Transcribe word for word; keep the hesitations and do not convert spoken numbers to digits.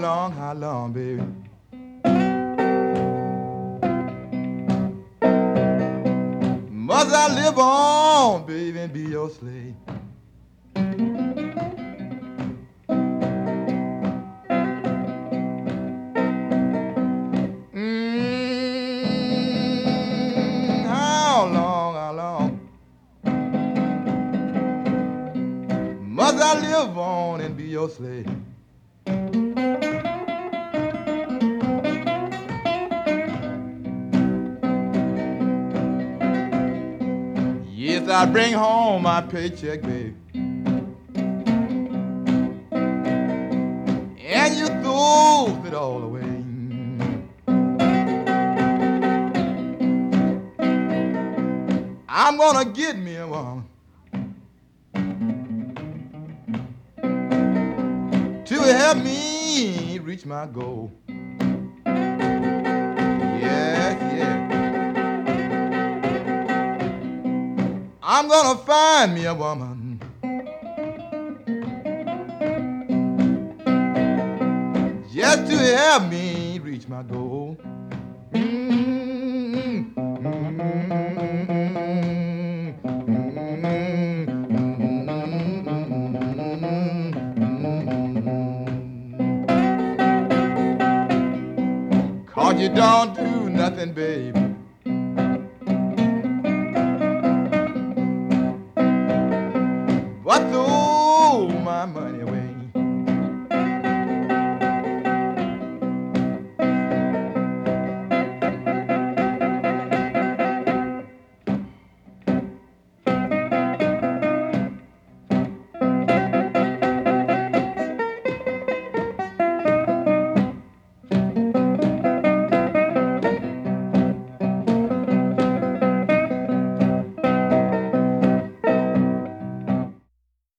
long, how long, baby? Must I live on, baby, and be your slave? Mm, how long, how long must I live on and be your slave? Yes, I bring home my paycheck, baby, and you throw it all away. I'm gonna get me a woman to help me reach my goal. Yes, yes. I'm gonna find me a woman just to help me reach my goal. Mm-hmm. Cause you don't do nothing, baby, but the